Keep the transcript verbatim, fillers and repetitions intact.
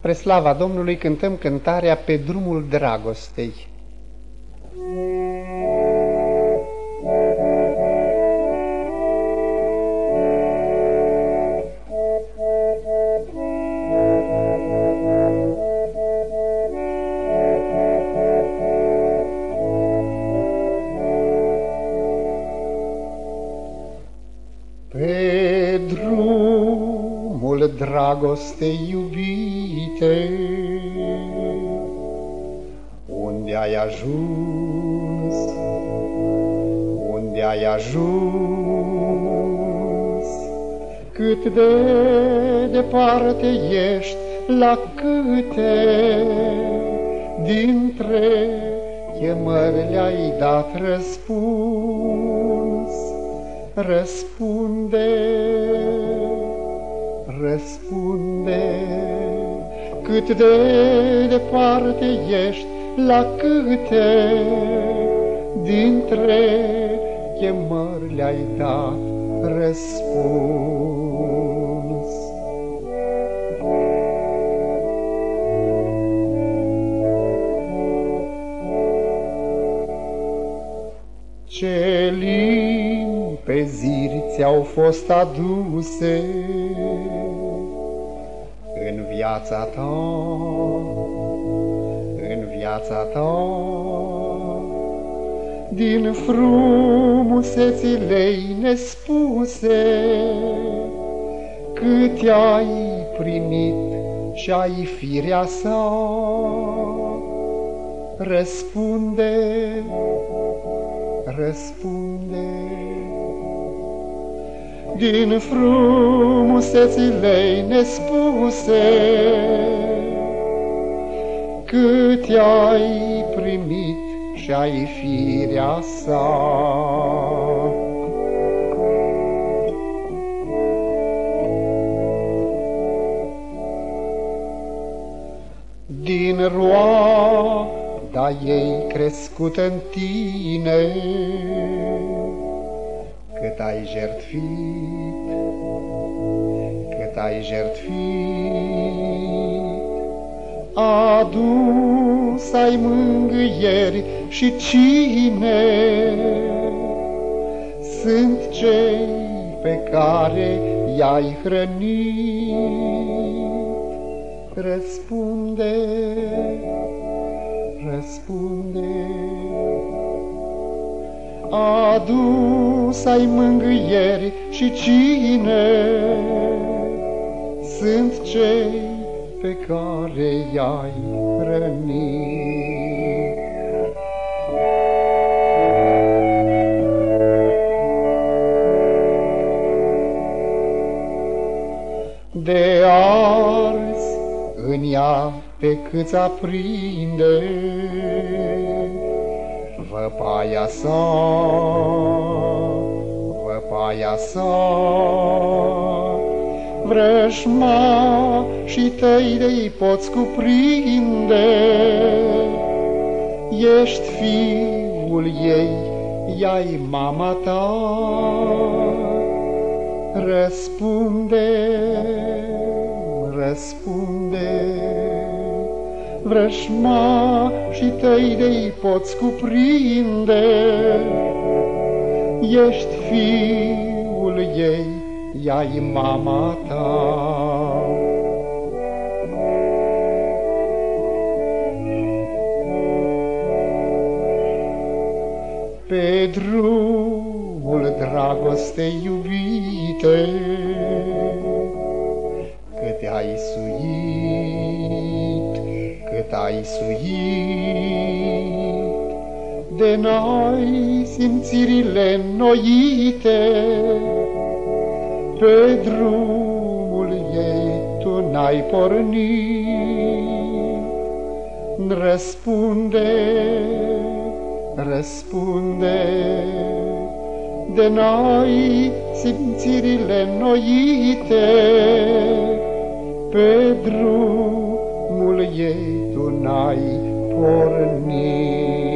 Spre slava Domnului cântăm cântarea Pe drumul dragostei. Pe drumul dragostei iubite, unde ai ajuns, unde ai ajuns, cât de departe ești, la câte dintre chemări le-ai dat răspuns. Răspunde, răspunde, cât de departe ești, la câte dintre chemări le-ai dat răspuns. Ce limpeziri ți-au fost aduse în viața ta, în viața ta, din frumusețile-i nespuse, cât ai primit și ai firea sa. Răspunde, răspunde, din frumusețile-i nespuse, cât ai primit și ai firea sa. Din roada ei crescută în tine, cât ai jertfit, cât ai jertfit, adus ai mângâieri și cine sunt cei pe care i-ai hrănit. Răspunde, răspunde, adus ai mângâieri și cine sunt cei pe care i-ai hrănit. De ars în ea pe cât aprinde văpaia sa, văpaia sa, vrăjmașii tăi de-i poți cuprinde. Ești fiul ei, ea-i mama ta. Răspunde, răspunde, vrăjmașii tăi de-i poți cuprinde. Ești fiul ei, ea-i mama ta. Pe drumul dragostei iubite, cât ai suit, cât ai suit, de n-ai simțirile înnoite, pe drumul ei tu n-ai pornit. Răspunde, răspunde, de n-ai simțirile înnoite, pe drumul ei tu n-ai pornit.